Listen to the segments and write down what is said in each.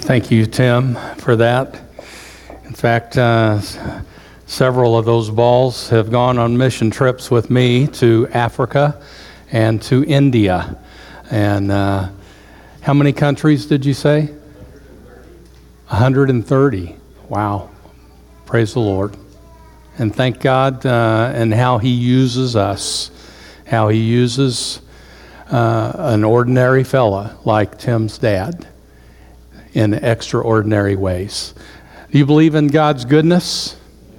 Thank you, Tim, for that. In fact, several of those balls have gone on mission trips with me to Africa and to India. And how many countries did you say? 130. Wow. Praise the Lord. And thank God and how He uses us, how He uses an ordinary fella like Tim's dad in extraordinary ways. Do you believe in God's goodness?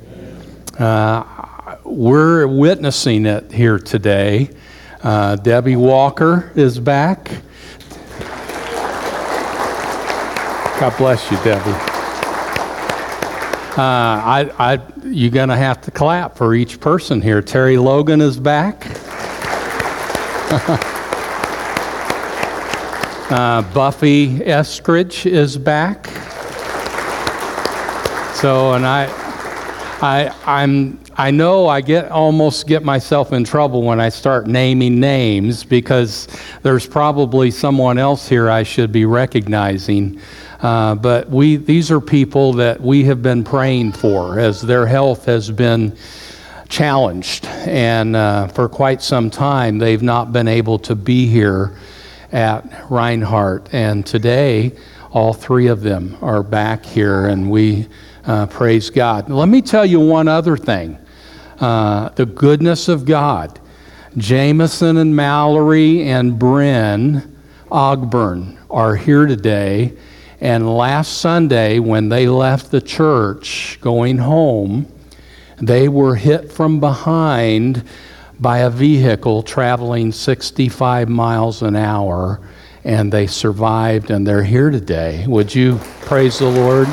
We're witnessing it here today. Debbie Walker is back. God bless you, Debbie. You're going to have to clap for each person here. Terry Logan is back. Buffy Eskridge is back. So, and I know I almost get myself in trouble when I start naming names, because there's probably someone else here I should be recognizing. But these are people that we have been praying for as their health has been challenged, and for quite some time they've not been able to be here at Reinhardt. And today, all three of them are back here, and we praise God. Let me tell you one other thing. The goodness of God. Jameson and Mallory and Bryn Ogburn are here today. And last Sunday, when they left the church going home, they were hit from behind by a vehicle traveling 65 miles an hour, and they survived, and they're here today. Would you praise the Lord?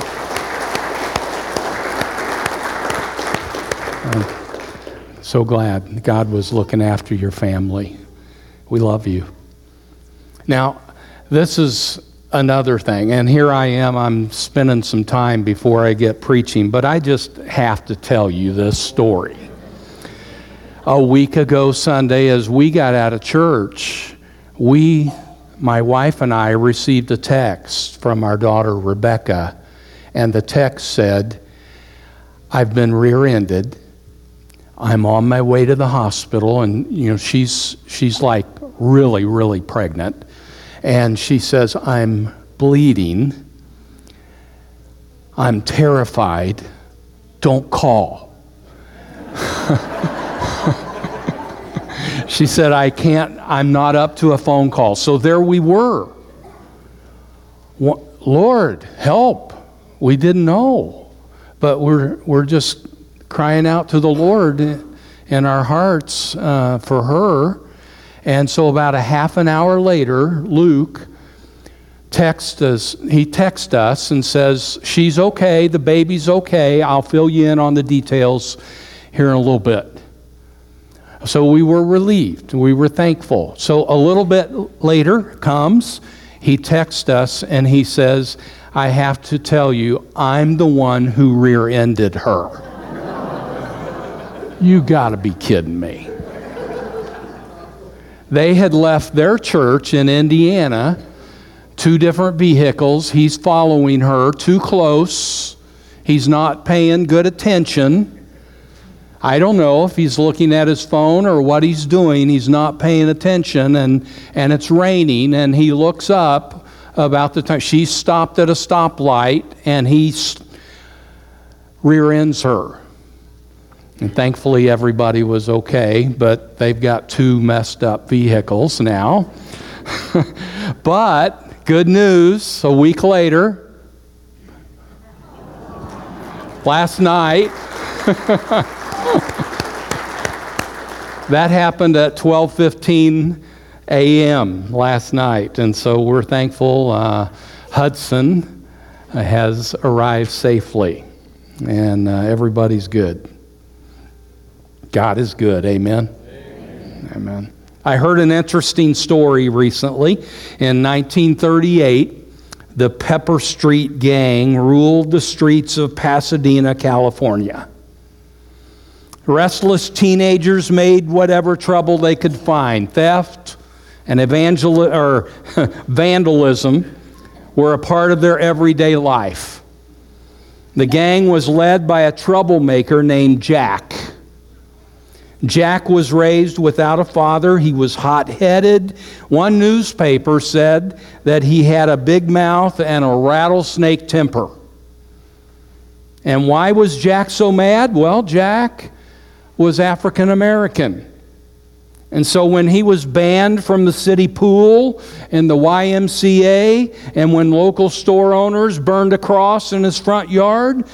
I'm so glad God was looking after your family. We love you. Now, this is another thing, and here I am, I'm spending some time before I get preaching, but I just have to tell you this story. A week ago Sunday, as we got out of church, my wife and I received a text from our daughter Rebecca, and the text said, "I've been rear-ended. I'm on my way to the hospital," and she's like really, really pregnant. And she says, "I'm bleeding. I'm terrified. Don't call." She said, I'm not up to a phone call. So there we were. Lord, help. We didn't know. But we're just crying out to the Lord in our hearts for her. And so about a half an hour later, Luke texts us and says, "She's okay, the baby's okay. I'll fill you in on the details here in a little bit." So we were relieved. We were thankful. So a little bit later comes, he texts us and he says, "I have to tell you, I'm the one who rear-ended her." You gotta be kidding me. They had left their church in Indiana, 2 different vehicles. He's following her too close. He's not paying good attention. I don't know if he's looking at his phone or what he's doing. He's not paying attention, and it's raining, and he looks up about the time. She's stopped at a stoplight, and he rear-ends her. And thankfully everybody was okay, but they've got 2 messed up vehicles now. But good news, a week later, last night, that happened at 12:15 a.m. last night. And so we're thankful Hudson has arrived safely, and everybody's good. God is good. Amen? Amen. I heard an interesting story recently. In 1938, the Pepper Street Gang ruled the streets of Pasadena, California. Restless teenagers made whatever trouble they could find. Theft and vandalism were a part of their everyday life. The gang was led by a troublemaker named Jack. Jack was raised without a father. He was hot-headed. One newspaper said that he had a big mouth and a rattlesnake temper. And why was Jack so mad? Well, Jack was African American. And so when he was banned from the city pool and the YMCA, and when local store owners burned a cross in his front yard,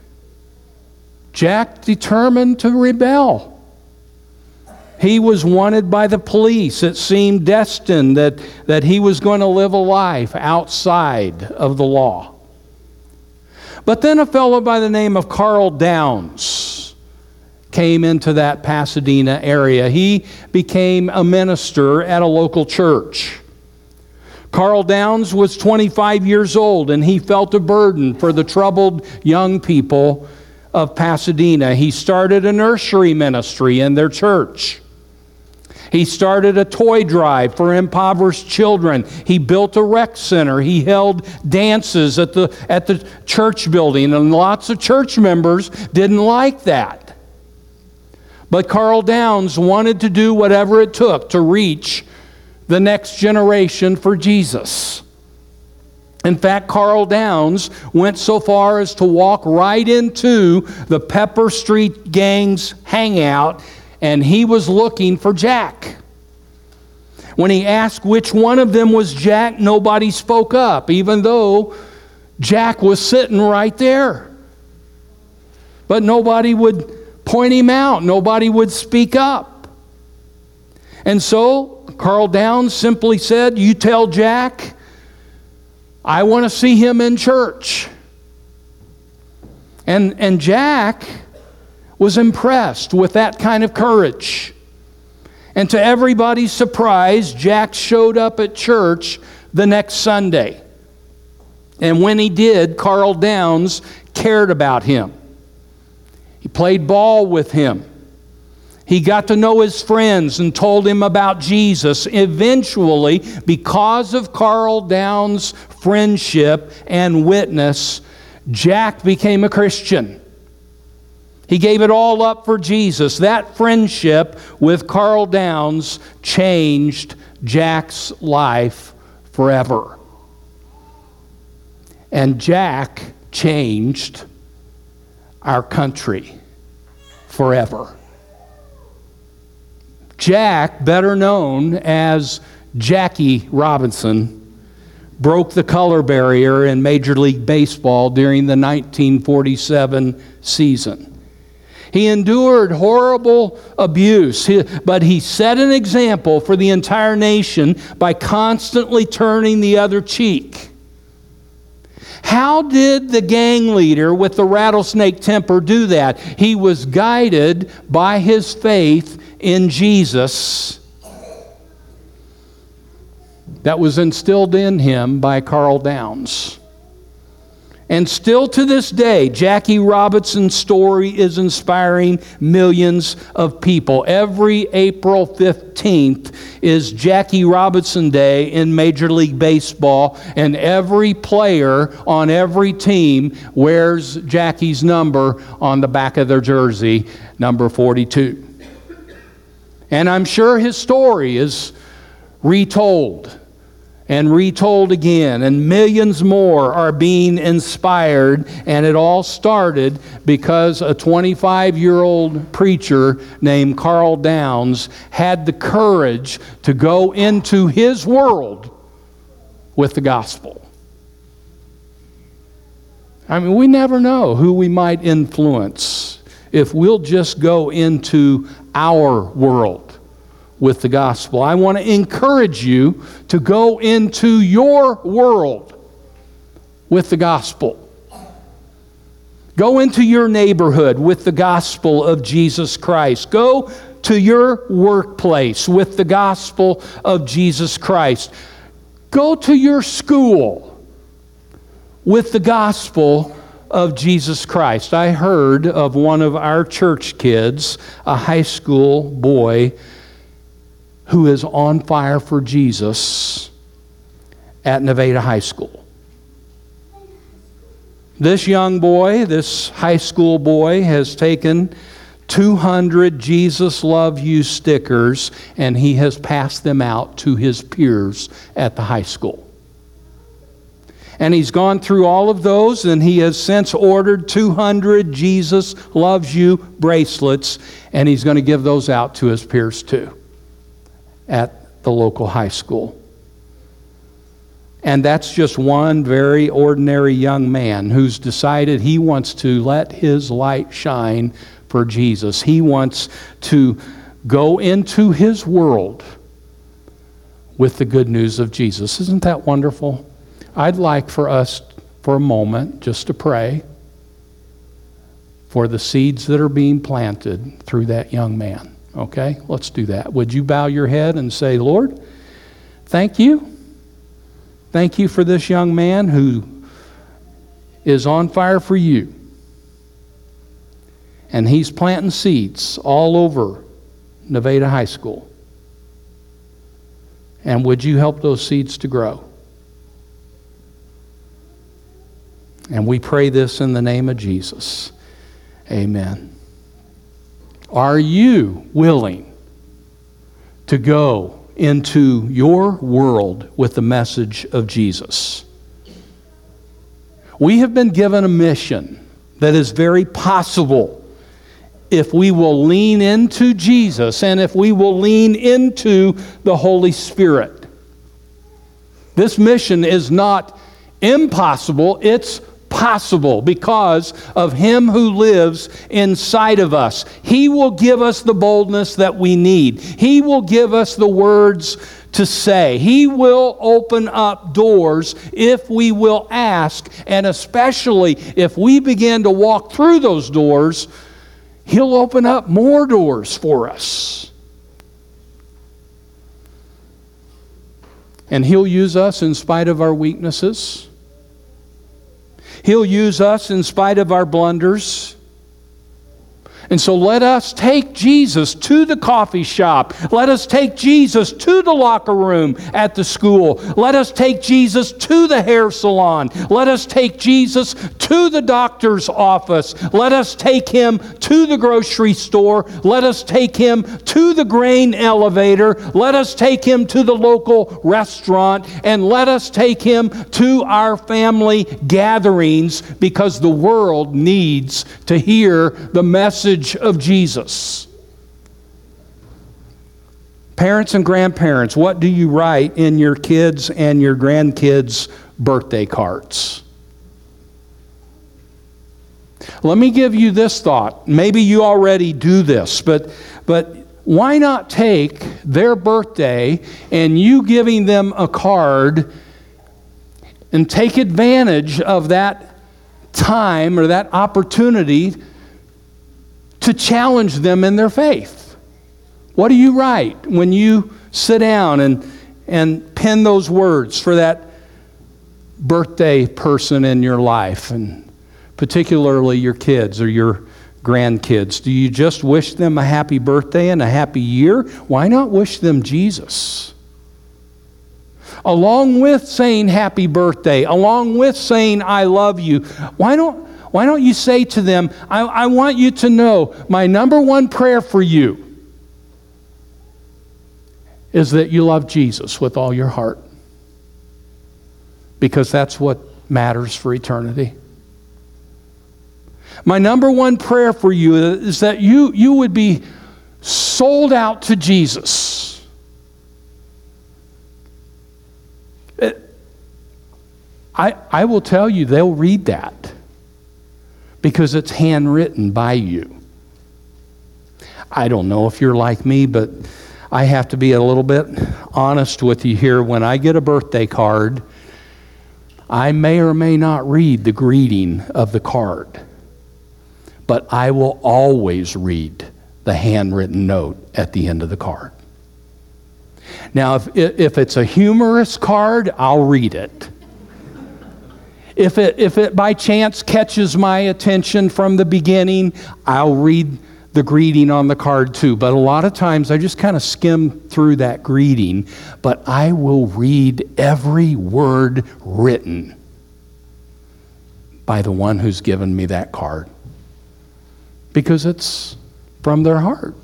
Jack determined to rebel. He was wanted by the police. It seemed destined that he was going to live a life outside of the law. But then a fellow by the name of Carl Downs came into that Pasadena area. He became a minister at a local church. Carl Downs was 25 years old, and he felt a burden for the troubled young people of Pasadena. He started a nursery ministry in their church. He started a toy drive for impoverished children. He built a rec center. He held dances at the church building, and lots of church members didn't like that. But Carl Downs wanted to do whatever it took to reach the next generation for Jesus. In fact, Carl Downs went so far as to walk right into the Pepper Street gang's hangout, and he was looking for Jack. When he asked which one of them was Jack, nobody spoke up, even though Jack was sitting right there. But nobody would point him out. Nobody would speak up. And so Carl Downs simply said, "You tell Jack, I want to see him in church." And Jack was impressed with that kind of courage. And to everybody's surprise, Jack showed up at church the next Sunday. And when he did, Carl Downs cared about him. He played ball with him. He got to know his friends and told him about Jesus. Eventually, because of Carl Downs' friendship and witness, Jack became a Christian. He gave it all up for Jesus. That friendship with Carl Downs changed Jack's life forever. And Jack changed our country forever. Jack, better known as Jackie Robinson, broke the color barrier in Major League Baseball during the 1947 season. He endured horrible abuse, but he set an example for the entire nation by constantly turning the other cheek. How did the gang leader with the rattlesnake temper do that? He was guided by his faith in Jesus that was instilled in him by Carl Downs. And still to this day, Jackie Robinson's story is inspiring millions of people. Every April 15th is Jackie Robinson Day in Major League Baseball, and every player on every team wears Jackie's number on the back of their jersey, number 42. And I'm sure his story is retold and retold again, and millions more are being inspired, and it all started because a 25-year-old preacher named Carl Downs had the courage to go into his world with the gospel. I mean, we never know who we might influence if we'll just go into our world with the gospel. I want to encourage you to go into your world with the gospel. Go into your neighborhood with the gospel of Jesus Christ. Go to your workplace with the gospel of Jesus Christ. Go to your school with the gospel of Jesus Christ. I heard of one of our church kids, a high school boy, who is on fire for Jesus at Nevada High School. This young boy, this high school boy, has taken 200 Jesus Love You stickers, and he has passed them out to his peers at the high school. And he's gone through all of those, and he has since ordered 200 Jesus Loves You bracelets, and he's going to give those out to his peers too at the local high school. And that's just one very ordinary young man who's decided he wants to let his light shine for Jesus. He wants to go into his world with the good news of Jesus. Isn't that wonderful? I'd like for us, for a moment, just to pray for the seeds that are being planted through that young man. Okay? Let's do that. Would you bow your head and say, Lord, thank you. Thank you for this young man who is on fire for you. And he's planting seeds all over Nevada High School. And would you help those seeds to grow? And we pray this in the name of Jesus. Amen. Are you willing to go into your world with the message of Jesus? We have been given a mission that is very possible if we will lean into Jesus and if we will lean into the Holy Spirit. This mission is not impossible, it's possible because of Him who lives inside of us. He will give us the boldness that we need. He will give us the words to say. He will open up doors if we will ask, and especially if we begin to walk through those doors, He'll open up more doors for us. And He'll use us in spite of our weaknesses. He'll use us in spite of our blunders. And so let us take Jesus to the coffee shop. Let us take Jesus to the locker room at the school. Let us take Jesus to the hair salon. Let us take Jesus to the doctor's office. Let us take Him to the grocery store. Let us take Him to the grain elevator. Let us take Him to the local restaurant. And let us take Him to our family gatherings, because the world needs to hear the message of Jesus. Parents and grandparents, what do you write in your kids' and your grandkids' birthday cards? Let me give you this thought. Maybe you already do this, but why not take their birthday and you giving them a card and take advantage of that time or that opportunity to challenge them in their faith? What do you write when you sit down and pen those words for that birthday person in your life, and particularly your kids or your grandkids? Do you just wish them a happy birthday and a happy year? Why not wish them Jesus? Along with saying happy birthday, along with saying I love you, why don't you say to them, I want you to know my number one prayer for you is that you love Jesus with all your heart. Because that's what matters for eternity. My number one prayer for you is that you would be sold out to Jesus. I will tell you, they'll read that, because it's handwritten by you. I don't know if you're like me, but I have to be a little bit honest with you here. When I get a birthday card, I may or may not read the greeting of the card, but I will always read the handwritten note at the end of the card. Now, if it's a humorous card, I'll read it. If it by chance catches my attention from the beginning, I'll read the greeting on the card too. But a lot of times I just kind of skim through that greeting, but I will read every word written. by the one who's given me that card. Because it's from their heart.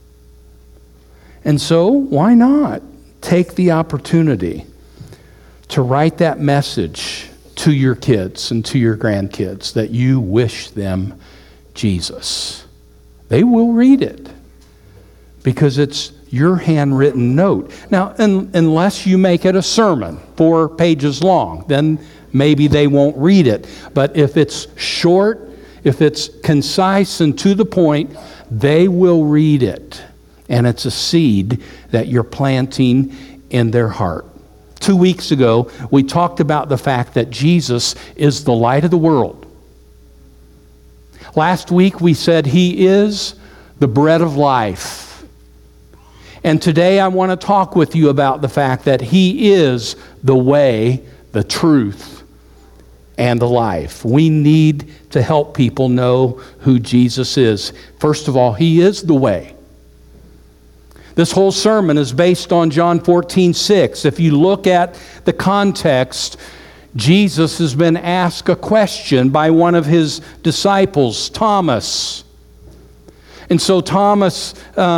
And so, why not take the opportunity to write that message to your kids and to your grandkids that you wish them Jesus? They will read it because it's your handwritten note. Now, unless you make it a sermon 4 pages long, then maybe they won't read it. But if it's short, if it's concise and to the point, they will read it. And it's a seed that you're planting in their heart. 2 weeks ago, we talked about the fact that Jesus is the light of the world. Last week, we said He is the bread of life. And today I want to talk with you about the fact that He is the way, the truth, and the life. We need to help people know who Jesus is. First of all, He is the way. This whole sermon is based on John 14:6. If you look at the context, Jesus has been asked a question by one of His disciples, Thomas. And so Thomas,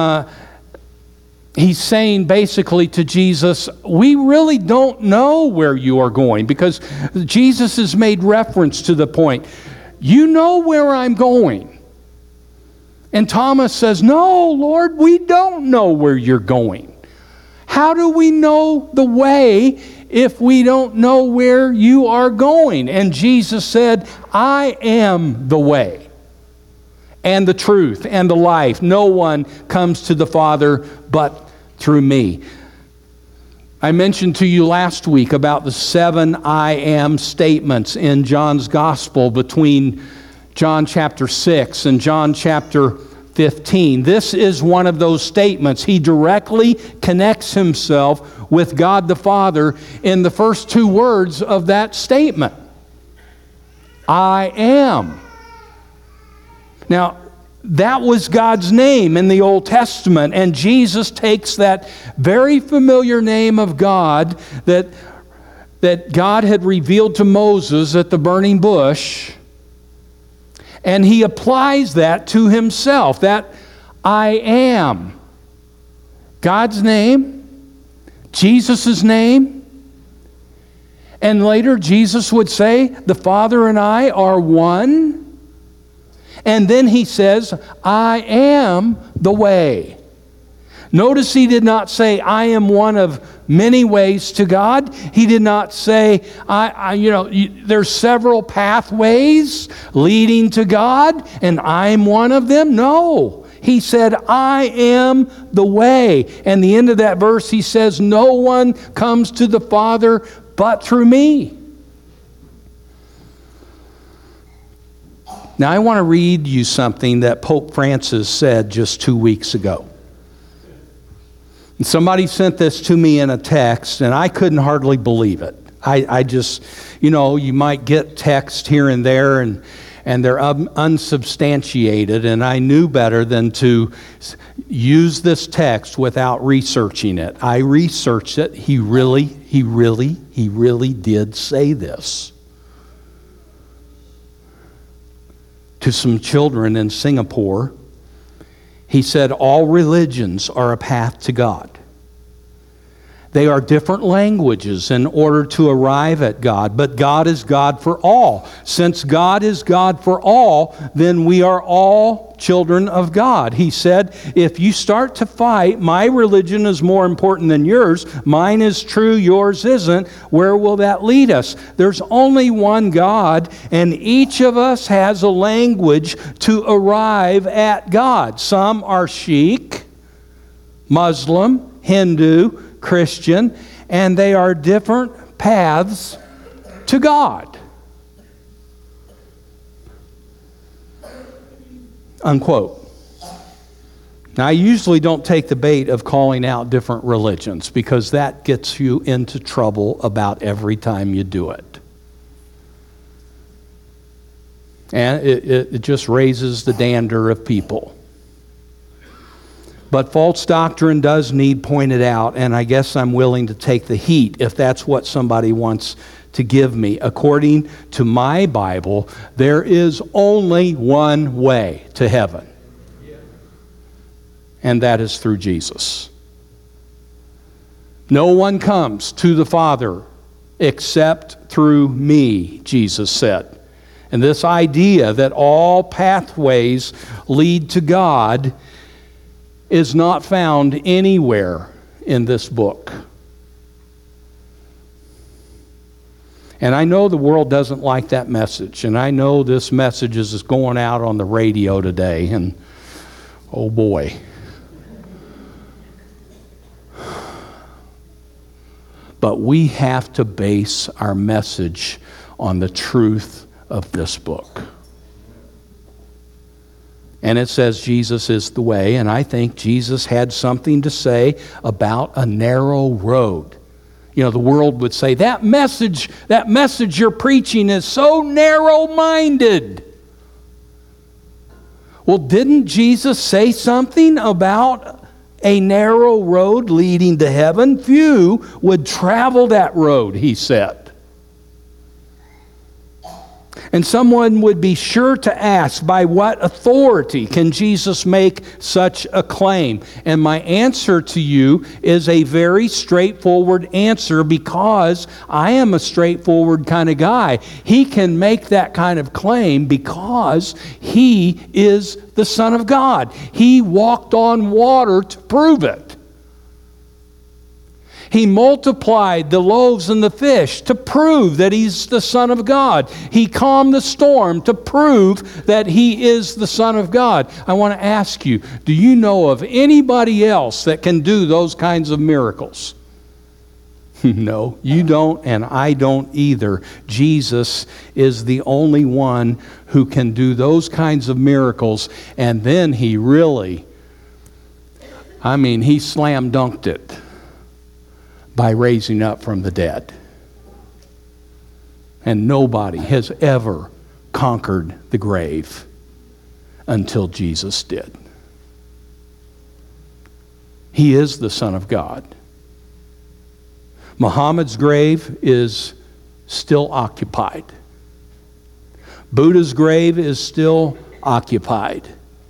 he's saying basically to Jesus, we really don't know where you are going, because Jesus has made reference to the point, you know where I'm going. And Thomas says, no, Lord, we don't know where you're going. How do we know the way if we don't know where you are going? And Jesus said, I am the way and the truth and the life. No one comes to the Father but through me. I mentioned to you last week about the 7 I am statements in John's Gospel between John chapter 6 and John chapter 15. This is one of those statements. He directly connects Himself with God the Father in the first 2 words of that statement. I am. Now, that was God's name in the Old Testament, and Jesus takes that very familiar name of God that God had revealed to Moses at the burning bush, and He applies that to Himself, that I am. God's name, Jesus' name, and later Jesus would say, the Father and I are one. And then He says, I am the way. Notice He did not say, I am one of many ways to God. He did not say, there's several pathways leading to God, and I'm one of them. No. He said, I am the way. And the end of that verse, He says, no one comes to the Father but through me. Now, I want to read you something that Pope Francis said just 2 weeks ago. And somebody sent this to me in a text, and I couldn't hardly believe it. I just, you might get text here and there, and they're unsubstantiated, and I knew better than to use this text without researching it. I researched it. He really did say this to some children in Singapore. He said, all religions are a path to God. They are different languages in order to arrive at God, but God is God for all. Since God is God for all, then we are all children of God. He said, if you start to fight, my religion is more important than yours, mine is true, yours isn't, where will that lead us? There's only one God, and each of us has a language to arrive at God. Some are Sikh, Muslim, Hindu, Christian, and they are different paths to God. Unquote. Now, I usually don't take the bait of calling out different religions because that gets you into trouble about every time you do it. And it just raises the dander of people. But false doctrine does need pointed out, and I guess I'm willing to take the heat if that's what somebody wants to give me. According to my Bible, there is only one way to heaven, and that is through Jesus. No one comes to the Father except through me, Jesus said. And this idea that all pathways lead to God is not found anywhere in this book. And I know the world doesn't like that message. And I know this message is going out on the radio today. And oh boy. But we have to base our message on the truth of this book. And it says Jesus is the way, and I think Jesus had something to say about a narrow road. You know, the world would say, that message you're preaching is so narrow-minded. Well, didn't Jesus say something about a narrow road leading to heaven? Few would travel that road, he said. And someone would be sure to ask, by what authority can Jesus make such a claim? And my answer to you is a very straightforward answer, because I am a straightforward kind of guy. He can make that kind of claim because he is the Son of God. He walked on water to prove it. He multiplied the loaves and the fish to prove that he's the Son of God. He calmed the storm to prove that he is the Son of God. I want to ask you, do you know of anybody else that can do those kinds of miracles? No, you don't, and I don't either. Jesus is the only one who can do those kinds of miracles, and then he really, he slam dunked it by raising up from the dead. And nobody has ever conquered the grave until Jesus did. He is the Son of God. Muhammad's grave is still occupied. Buddha's grave is still occupied.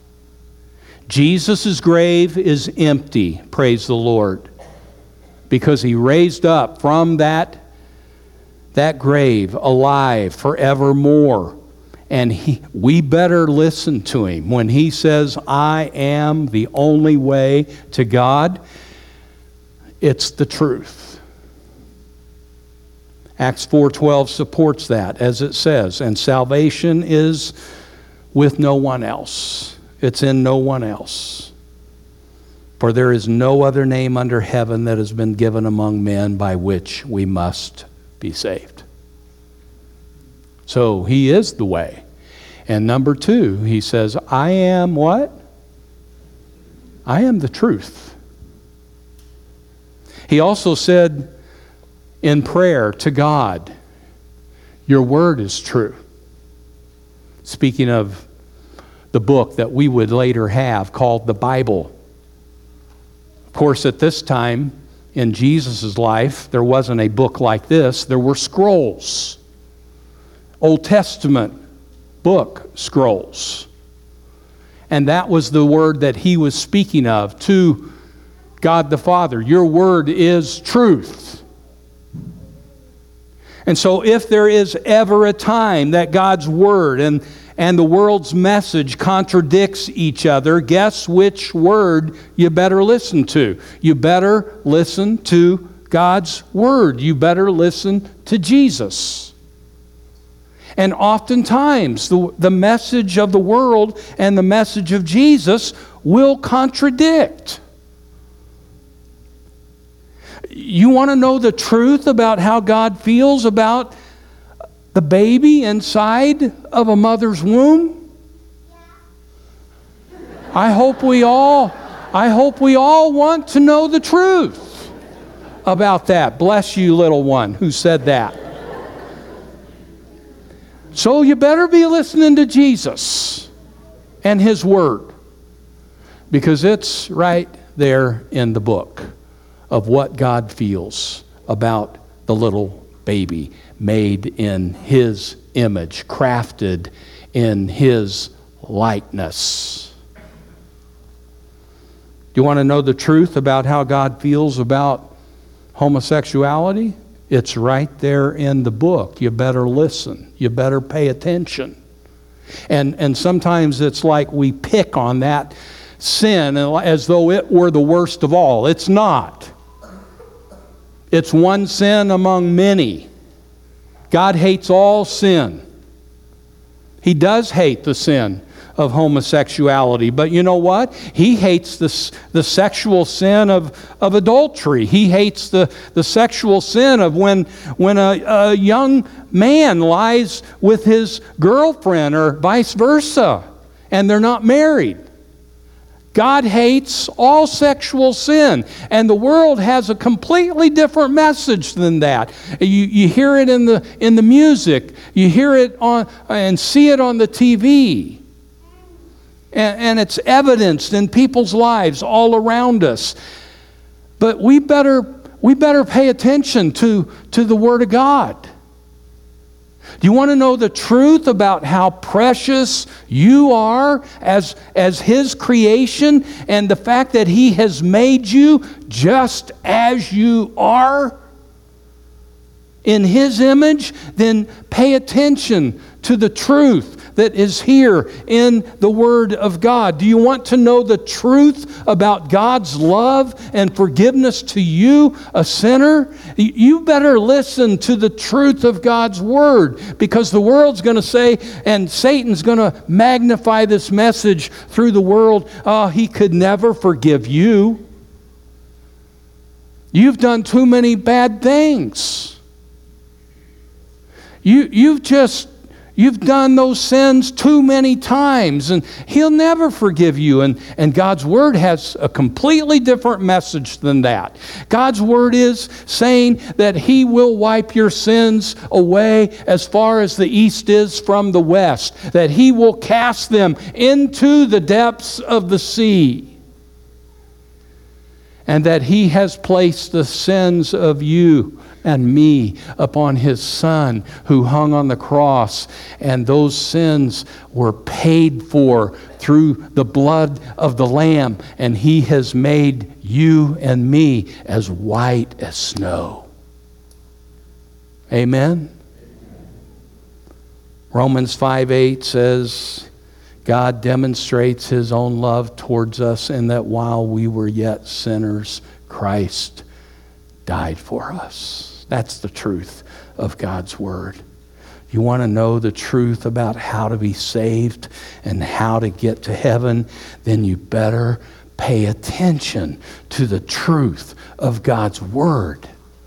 Jesus' grave is empty, praise the Lord, because he raised up from that grave alive forevermore. And we better listen to him. When he says, I am the only way to God, it's the truth. Acts 4:12 supports that, as it says, and salvation is with no one else. It's in no one else. For there is no other name under heaven that has been given among men by which we must be saved. So he is the way. And number two, he says, I am what? I am the truth. He also said in prayer to God, your word is true. Speaking of the book that we would later have called the Bible. Of course, at this time in Jesus' life, there wasn't a book like this. There were scrolls. Old Testament book scrolls. And that was the word that he was speaking of to God the Father. Your word is truth. And so if there is ever a time that God's word and the world's message contradicts each other, guess which word you better listen to? You better listen to God's word. You better listen to Jesus. And oftentimes, the message of the world and the message of Jesus will contradict. You want to know the truth about how God feels about the baby inside of a mother's womb? I hope we all want to know the truth about that. Bless you, little one, who said that. So you better be listening to Jesus and his word. Because it's right there in the book of what God feels about the little baby made in His image, crafted in His likeness. Do you want to know the truth about how God feels about homosexuality? It's right there in the book. You better listen. You better pay attention. And sometimes it's like we pick on that sin as though it were the worst of all. It's not. It's one sin among many. God hates all sin. He does hate the sin of homosexuality. But you know what? He hates the sexual sin of adultery. He hates the sexual sin of when a young man lies with his girlfriend or vice versa and they're not married. God hates all sexual sin, and the world has a completely different message than that. You hear it in the music, you hear it on and see it on the TV, and it's evidenced in people's lives all around us. But we better pay attention to the Word of God. Do you want to know the truth about how precious you are as His creation and the fact that He has made you just as you are in His image? Then pay attention to the truth that is here in the Word of God. Do you want to know the truth about God's love and forgiveness to you, a sinner? You better listen to the truth of God's Word, because the world's going to say, and Satan's going to magnify this message through the world, oh, he could never forgive you. You've done too many bad things. You've done those sins too many times, and He'll never forgive you. And God's Word has a completely different message than that. God's Word is saying that He will wipe your sins away as far as the east is from the west, that He will cast them into the depths of the sea, and that He has placed the sins of you and me upon His Son who hung on the cross, and those sins were paid for through the blood of the Lamb, and He has made you and me as white as snow. Amen? Romans 5:8 says, God demonstrates His own love towards us in that while we were yet sinners, Christ died for us. That's the truth of God's Word. You want to know the truth about how to be saved and how to get to heaven? Then you better pay attention to the truth of God's Word.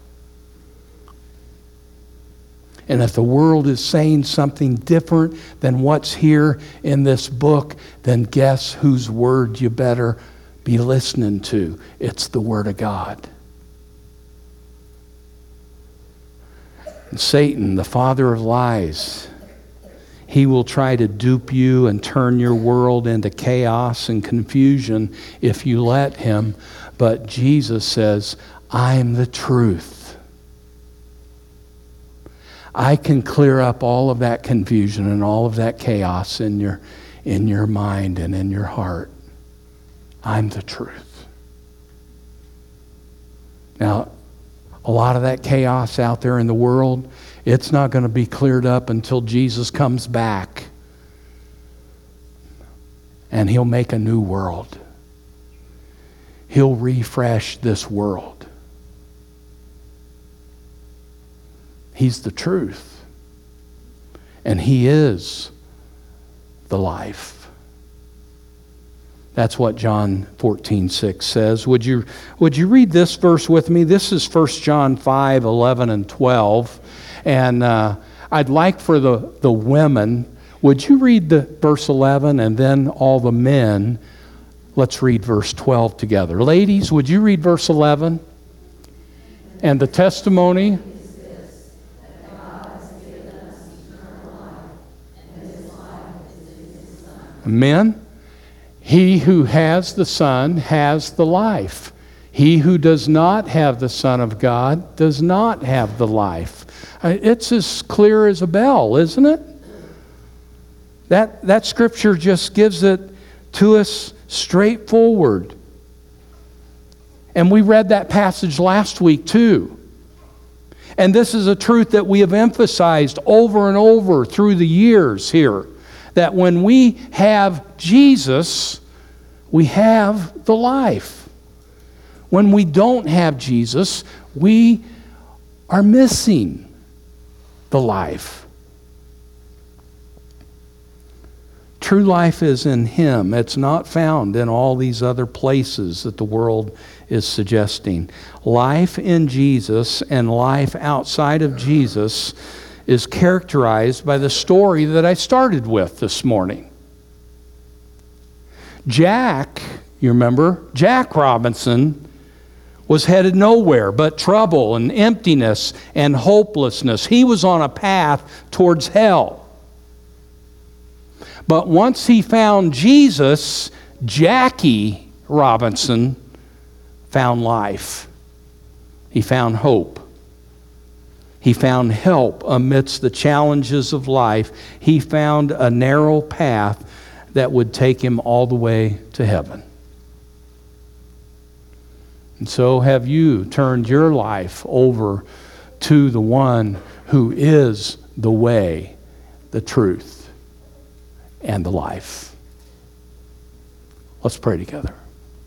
And if the world is saying something different than what's here in this book, then guess whose word you better be listening to? It's the Word of God. And Satan, the father of lies, he will try to dupe you and turn your world into chaos and confusion if you let him. But Jesus says, I'm the truth. I can clear up all of that confusion and all of that chaos in your mind and in your heart. I'm the truth. Now, a lot of that chaos out there in the world, it's not going to be cleared up until Jesus comes back. And He'll make a new world. He'll refresh this world. He's the truth. And He is the life. That's what John 14:6 says. Would you read this verse with me? This is 1 John 5:11 and 12. And I'd like for the women, would you read the verse 11, and then all the men, let's read verse 12 together. Ladies, would you read verse 11? And the testimony. Men. He who has the Son has the life. He who does not have the Son of God does not have the life. It's as clear as a bell, isn't it? That scripture just gives it to us straightforward. And we read that passage last week too. And this is a truth that we have emphasized over and over through the years here. That when we have Jesus, we have the life. When we don't have Jesus, we are missing the life. True life is in Him. It's not found in all these other places that the world is suggesting. Life in Jesus and life outside of Jesus is characterized by the story that I started with this morning. Jack, you remember? Jack Robinson was headed nowhere but trouble and emptiness and hopelessness. He was on a path towards hell. But once he found Jesus, Jackie Robinson found life. He found hope. He found help amidst the challenges of life. He found a narrow path that would take him all the way to heaven. And so have you turned your life over to the one who is the way, the truth, and the life. Let's pray together.